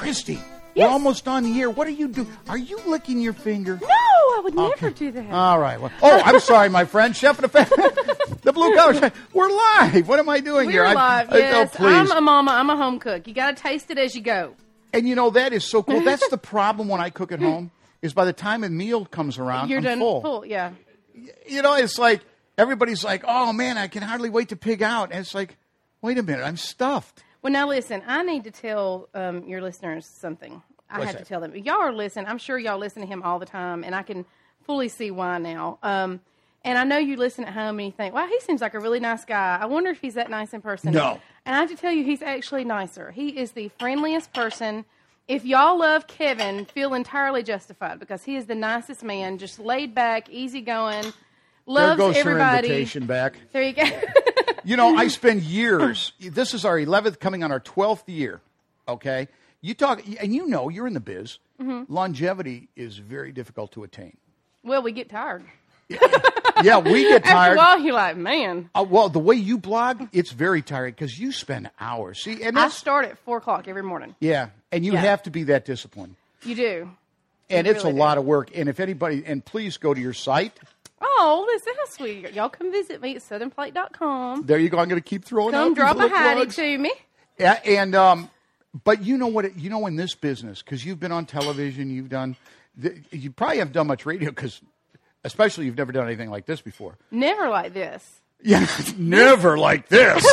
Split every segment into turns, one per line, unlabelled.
Christy,
Yes.
we're almost on the air. What are you doing? Are you licking your finger?
No, I would never do that.
All right. Well, I'm sorry, my friend. Chef of the the Blue Collar Chef. We're live. What am I doing here?
We're live, yes.
Please.
I'm a mama. I'm a home cook. You got to taste it as you go.
And you know, that is so cool. That's the problem when I cook at home, is by the time a meal comes around,
You're
I'm
done
full.
yeah.
You know, it's like everybody's like, oh, man, I can hardly wait to pig out. And it's like, wait a minute, I'm stuffed.
Well, now listen, I need to tell your listeners something. I
What's
have
that?
to tell them. Y'all are listening. I'm sure y'all listen to him all the time, and I can fully see why now. And I know you listen at home and you think, wow, he seems like a really nice guy. I wonder if he's that nice in person.
No.
And I have to tell you, he's actually nicer. He is the friendliest person. If y'all love Kevin, feel entirely justified because he is the nicest man, just laid back, easygoing, loves
There goes
everybody.
her invitation back.
There you go.
You know, I spend years. This is our 11th, coming on our 12th year. Okay, you talk, and you know, you're in the biz.
Mm-hmm.
Longevity is very difficult to attain.
Well, we get tired.
Yeah, we get
After
tired.
a while, you're like, man.
Well, the way you blog, it's very tiring because you spend hours. See, and
I
that's,
start at 4 o'clock every morning.
yeah, and you
Yeah.
have to be that disciplined.
You do.
And
You
it's
really
a lot of work. And if anybody, and please go to your site.
Oh, listen how sweet. Y'all come visit me at southernplate.com.
There you go. I'm going to keep throwing out
Come
these
drop a
little
hidey
plugs.
to me.
Yeah, and but you know what? You know, in this business, because you've been on television, you probably haven't done much radio, because especially you've never done anything like this before.
Never like this.
Yeah, never like this.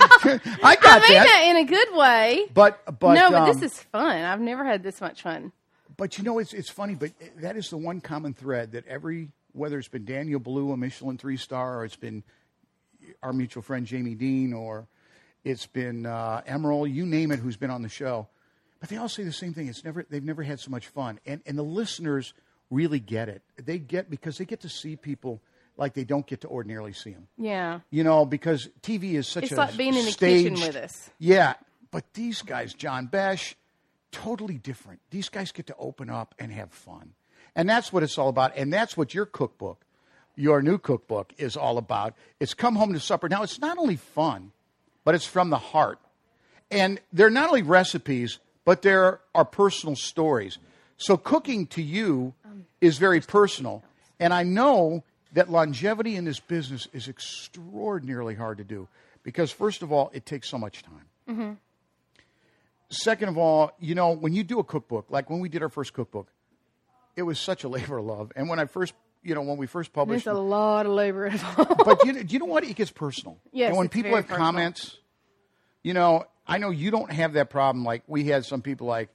I got
I mean
that.
that in a good way.
But
No, but this is fun. I've never had this much fun.
But you know, it's funny. But that is the one common thread that whether it's been Daniel Blue, a Michelin 3-star, or it's been our mutual friend Jamie Dean, or it's been Emerald, you name it, who's been on the show. But they all say the same thing. They've never had so much fun, and the listeners really get it. Because they get to see people like they don't get to ordinarily see them.
Yeah.
You know, because TV is such
It's
a
like being in the
staged,
kitchen with us.
Yeah, but these guys, John Besh, totally different. These guys get to open up and have fun. And that's what it's all about. And that's what your cookbook, your new cookbook, is all about. It's Come Home to Supper. Now, it's not only fun, but it's from the heart. And they're not only recipes, but there are personal stories. So cooking to you is very personal. And I know that longevity in this business is extraordinarily hard to do. Because, first of all, it takes so much time.
Mm-hmm.
Second of all, you know, when you do a cookbook, like when we did our first cookbook, it was such a labor of love. And when we first published
There's a lot of labor involved.
but do you know what? It gets personal.
Yes,
and when
it's
people
very
have
personal.
comments, you know, I know you don't have that problem. Like we had some people like,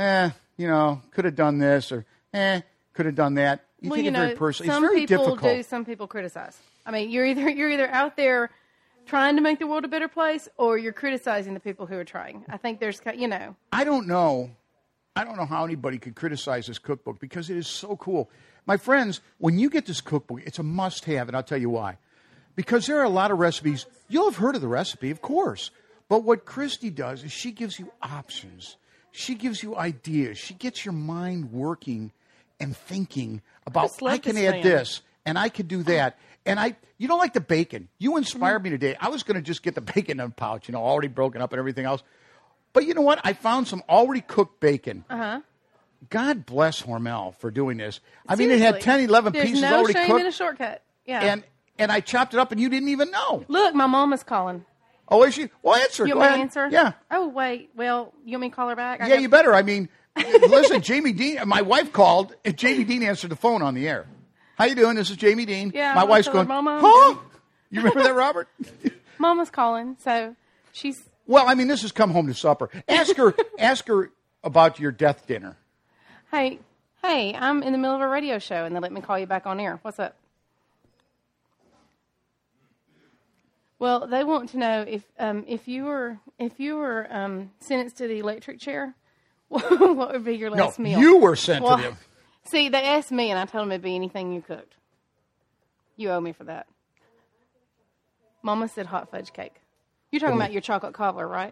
could have done this, or could have done that. You take it very personally. It's
some
very
people
difficult.
do, some people criticize. I mean, you're either out there trying to make the world a better place, or you're criticizing the people who are trying. I think there's,
I don't know how anybody could criticize this cookbook because it is so cool. My friends, when you get this cookbook, it's a must-have, and I'll tell you why. Because there are a lot of recipes. You'll have heard of the recipe, of course. But what Christy does is she gives you options. She gives you ideas. She gets your mind working and thinking about, I can add this, and I could do that. And you don't like the bacon. You inspired me today. I was going to just get the bacon in a pouch, already broken up and everything else. But you know what? I found some already cooked bacon.
Uh-huh.
God bless Hormel for doing this. I
Seriously.
mean, it had 10, 11 pieces already
There's no shame
cooked.
in a shortcut. Yeah.
And I chopped it up, and you didn't even know.
Look, my mama's calling.
Oh, is she? Well, answer.
You
Go
want me
ahead.
to answer?
Yeah.
Oh, wait. Well, you want me to call her back?
Yeah, you better. I mean, listen, Jamie Dean, my wife called, and Jamie Dean answered the phone on the air. How you doing? This is Jamie Dean.
Yeah,
my
I'll
wife's
tell her,
going,
Mama,
huh? You remember that, Robert?
Mama's calling, so she's...
Well, I mean, this is Come Home to Supper. Ask her about your death dinner.
Hey, I'm in the middle of a radio show, and they let me call you back on air. What's up? Well, they want to know if you were sentenced to the electric chair, what would be your last meal?
You were sent to them.
See, they asked me, and I told them it'd be anything you cooked. You owe me for that. Mama said hot fudge cake. You're talking about your chocolate cobbler, right?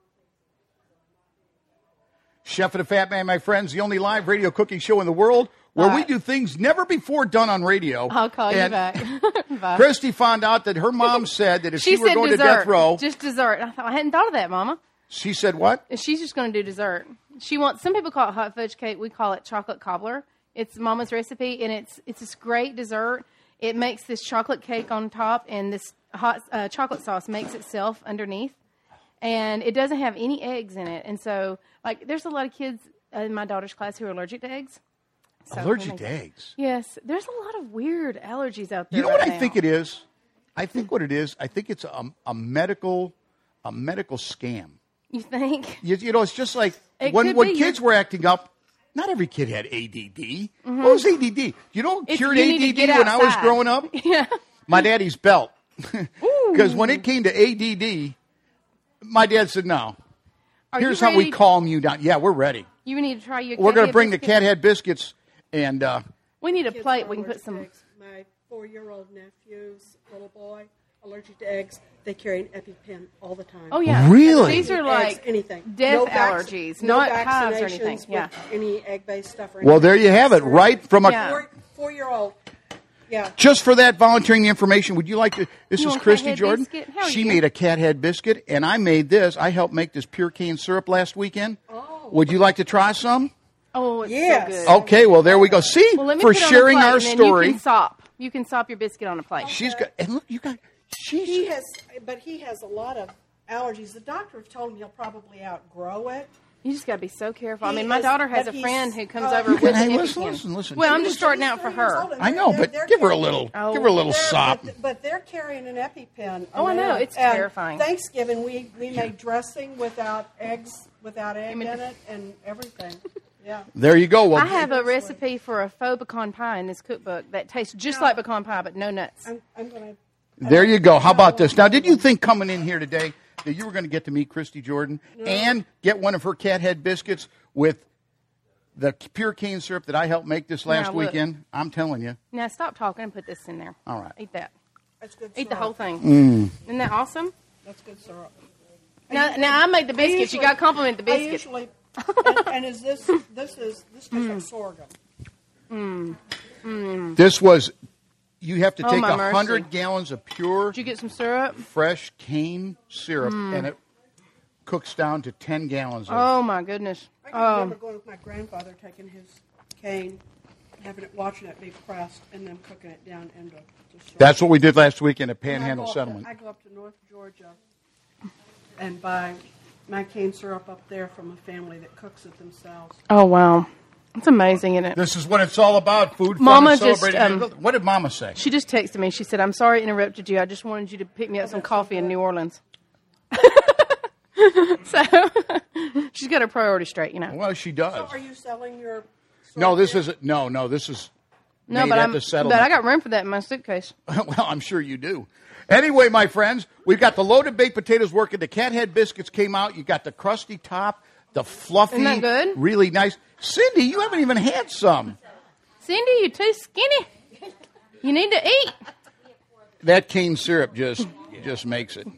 Chef and the Fat Man, my friends, the only live radio cooking show in the world where we do things never before done on radio.
I'll call you back. Bye.
Christy found out that her mom said that if she were
said
going
dessert.
to death row.
Just dessert. I thought, I hadn't thought of that, Mama.
She said what?
And she's just going to do dessert. She wants. Some people call it hot fudge cake. We call it chocolate cobbler. It's Mama's recipe, and it's this great dessert. It makes this chocolate cake on top, and this hot chocolate sauce makes itself underneath. And it doesn't have any eggs in it. And so, like, there's a lot of kids in my daughter's class who are allergic to eggs. So
Allergic to eggs?
Yes. There's a lot of weird allergies out there.
You know what
right
I
now.
think it is? I think what it is, I think it's a medical scam.
You think?
You know, it's just like
It
when
could be.
kids were acting up, not every kid had ADD. What was ADD? You know,
It's
cured
you need to
ADD
get
when I was
outside.
growing up?
Yeah.
My daddy's belt. Because when it came to ADD, my dad said, no.
Are
Here's
you
how we
ready?
calm you down. Yeah, we're ready.
You need to try your.
We're going to
Cat
bring the
biscuit.
cat head biscuits and
We need a
Kids
plate.
are
We can put
allergic
some.
to eggs. My 4-year-old nephew's little boy, allergic to eggs. They carry an EpiPen all the time.
Oh yeah.
Really?
These are
Eggs,
like
anything.
death
No
allergies,
no
not hives or
vaccinations
anything.
with
Yeah.
any egg-based stuff. Or
well,
anything.
there you have it, right from a.
Yeah.
4-year-old. Yeah.
Just for that volunteering the information, would you like to? This
You
is
want
Christy
cat head
Jordan.
biscuit? How are
She
you?
made a cat head biscuit, and I made this. I helped make this pure cane syrup last weekend.
Oh.
Would you like to try some?
Oh, it's
Yes.
so good.
Okay, well there we go. See,
Well, let me
for
put it on
sharing
the plate,
our
and then
story,
You can sop. You can sop your biscuit on a plate.
she's got. And look, you got.
He
She's.
has a lot of allergies. The doctor have told him he'll probably outgrow it.
You just got to be so careful. I
He
mean, my
is-
daughter has
but
a
he's,
friend who comes
uh,
over with
Hey,
an
listen,
EpiPen.
listen.
Well, I'm
He's
just starting
he's
out for
3 years
her.
old, and
I know,
they're-
but
they're
give her a
carrying-
little.
Oh.
Give her a little
They're-
sop.
But they're carrying an EpiPen.
Oh, I know.
around.
It's
And
terrifying.
Thanksgiving, we made dressing without eggs, without egg
mean-
in it, and everything. Yeah.
There you go. Well,
I have a recipe for a faux pecan pie in this cookbook that tastes just like pecan pie, but no nuts.
I'm going to.
there you go. How about this? Now, did you think coming in here today that you were going to get to meet Christy Jordan and get one of her cat head biscuits with the pure cane syrup that I helped make this last
Now, look.
weekend? I'm telling you.
Now stop talking and put this in there.
All right.
Eat that.
That's good.
Eat the
syrup.
whole thing.
Mm.
Isn't that awesome?
That's good syrup.
Now I made the biscuits. You got to compliment the
I
biscuit.
usually, and is this tastes like sorghum.
This was. You have to
Oh,
take
my
100
mercy.
gallons of pure,
Did you get some syrup?
fresh cane syrup, and it cooks down to 10 gallons of
Oh my goodness.
I can remember going with my grandfather, taking his cane, watching it be pressed, and then cooking it down into syrup.
That's what we did last weekend at
And I
Panhandle
go up
Settlement.
I go up to North Georgia and buy my cane syrup up there from a family that cooks it themselves.
Oh wow, it's amazing, isn't it?
This is what it's all about, food, fun,
Mama
and
just,
celebrating. What did Mama say?
She just texted me. She said, "I'm sorry I interrupted you. I just wanted you to pick me up some coffee in New Orleans." So she's got her priorities straight, you know.
Well, she
So
does.
are you selling your syrup
No, this
there?
isn't. No, this is
No,
made
but
at the settlement.
I got room for that in my suitcase.
Well, I'm sure you do. Anyway, my friends, we've got the loaded baked potatoes working. The cat head biscuits came out. You got the crusty top, the fluffy,
Isn't that good?
really nice. Cindy, you haven't even had some.
Cindy, you're too skinny. You need to eat.
That cane syrup just makes it.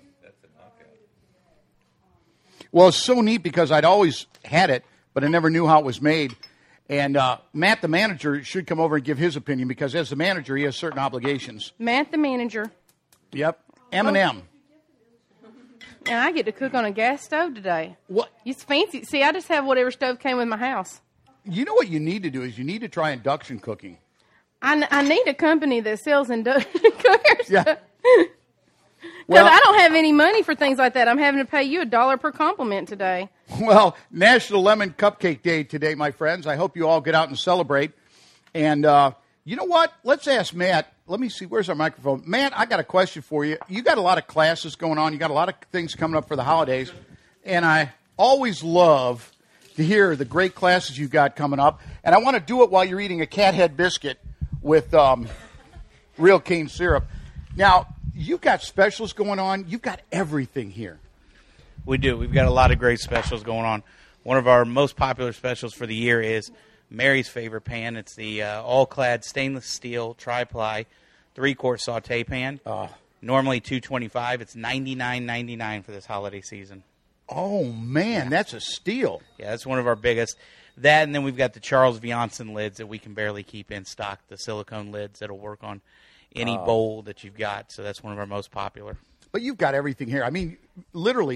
Well, it's so neat because I'd always had it, but I never knew how it was made. And Matt, the manager, should come over and give his opinion because as the manager, he has certain obligations.
Matt, the manager,
Yep. M&M.
and I get to cook on a gas stove today.
What?
It's fancy. See, I just have whatever stove came with my house.
You know what you need to do is you need to try induction cooking.
I need a company that sells induction cookers.
Yeah.
Because I don't have any money for things like that. I'm having to pay you $1 per compliment today.
Well, National Lemon Cupcake Day today, my friends. I hope you all get out and celebrate. And you know what? Let's ask Matt. Let me see. Where's our microphone? Matt, I got a question for you. You got a lot of classes going on. You got a lot of things coming up for the holidays. And I always love to hear the great classes you got coming up. And I want to do it while you're eating a cat head biscuit with real cane syrup. Now, you've got specials going on. You've got everything here.
We do. We've got a lot of great specials going on. One of our most popular specials for the year is Mary's favorite pan. It's the all-clad stainless steel tri-ply 3-quart saute pan. Normally $225. It's $99.99 for this holiday season.
Oh, man, that's a steal.
Yeah, that's one of our biggest. That, and then we've got the Charles Vianson lids that we can barely keep in stock, the silicone lids that'll work on any bowl that you've got. So that's one of our most popular.
But you've got everything here. I mean, literally,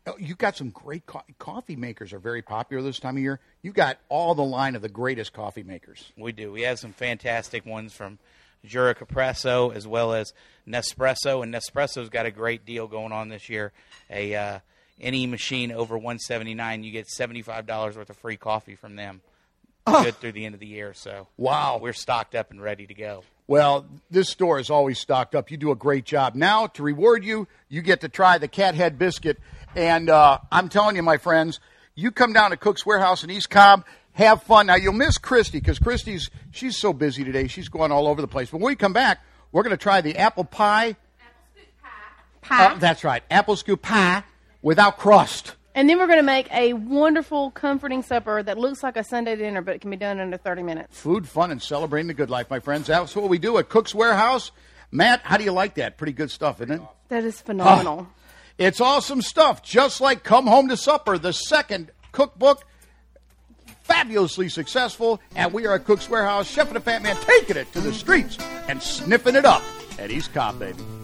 You got some great coffee makers are very popular this time of year. You got all the line of the greatest coffee makers.
We do. We have some fantastic ones from Jura Compresso as well as Nespresso, and Nespresso's got a great deal going on this year. Any machine over $179, you get $75 worth of free coffee from them. Good through the end of the year. So
wow,
we're stocked up and ready to go.
Well, this store is always stocked up. You do a great job. Now, to reward you, you get to try the Cat Head Biscuit. And I'm telling you, my friends, you come down to Cook's Warehouse in East Cobb, have fun. Now, you'll miss Christy because she's so busy today. She's going all over the place. But when we come back, we're going to try the apple pie.
Apple scoop pie.
That's right, apple scoop pie without crust.
And then we're going to make a wonderful, comforting supper that looks like a Sunday dinner, but it can be done under 30 minutes.
Food, fun, and celebrating the good life, my friends. That's what we do at Cook's Warehouse. Matt, how do you like that? Pretty good stuff, isn't it?
That is phenomenal.
It's awesome stuff, just like Come Home to Supper, the second cookbook, fabulously successful. And we are at Cook's Warehouse, Chef and the Fat Man taking it to the streets and sniffing it up at East Cobb, baby.